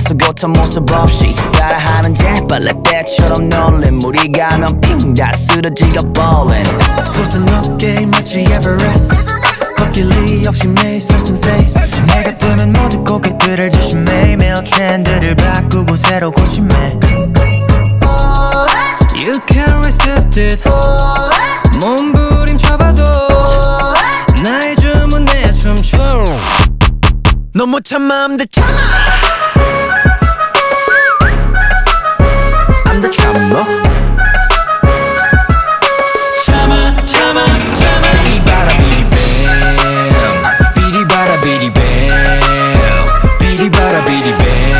야속했던 모습 없이 따라하는 재빨래 때처럼 놀림 물이 가면 핑 다 쓰러지가 ballin'. 솟은 어깨 마치 에버레스트 걷길이 없이 매일 상승세 내가 뜨면 모든 고객들을 조심해 매일 트렌드를 바꾸고 새로 고침해 You can't resist it 몸부림쳐봐도 나의 주문에 춤춰 넌 못 참아 I'm the 참아 I'm the 참아 참아 참아 참아 비리바라 비리뱀 비리바라 비리뱀 비리바라 비리뱀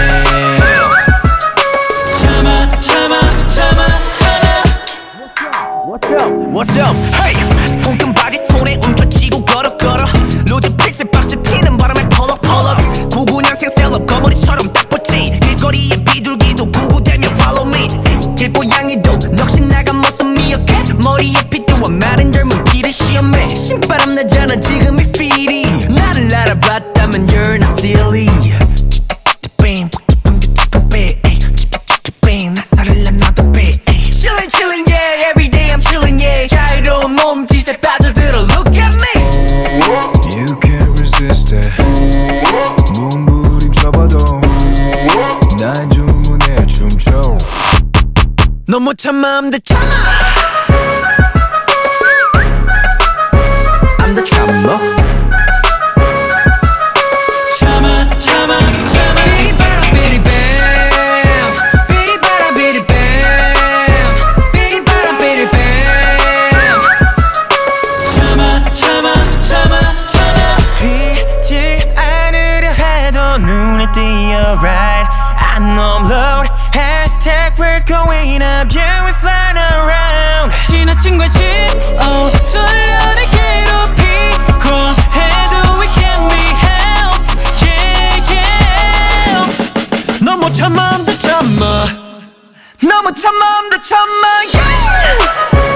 참아 참아 참아 What's up? What's up? Hey! 붕끈 바지 손에 움켜쥐고 걸어 걸어 로즈 핏을 박스 튀는 바람에 펄럭펄럭 99년생 셀럽 거머리처럼 딱 붙지 길거리에 비둘기도 구구대며 follow me 길고양이도 넋이 나간 모습 미역해 머리에 핏대와 마른 젊은 피를 시험해 신바람 나잖아 지금 이 feel이 나를 알아봤다면 you're not silly Chillin' chillin' yeah every day I'm chillin' yeah 자유로운 몸짓에 빠져들어 look at me You can't resist it 몸부림쳐봐도 나의 주문에 춤춰 넌 못 참아 I'm the 참아 I'm the 참아 참아 참아 참아 비리바라 비리뱀 비리바라 비리뱀 비리바라 비리뱀 참아 참아 참아 참아 피지 않으려 해도 눈에 띄어 right I know I'm loud Hashtag we're going up yeah we flying around 지나친 관심 쏠려내 괴롭히고 해도 we can't be helped yeah yeah 너 못 참아 I'm the 참아 너 못 참아 I'm the 참아 yeah